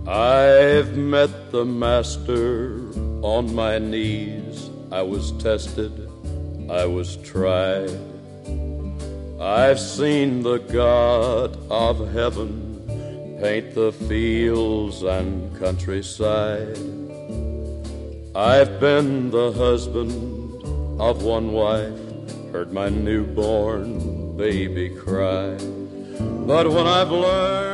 I've met the master on my knees. I was tested, I was tried. I've seen the God of heaven paint the fields and countryside. I've been the husband of one wife, heard my newborn baby cry. But when I've learned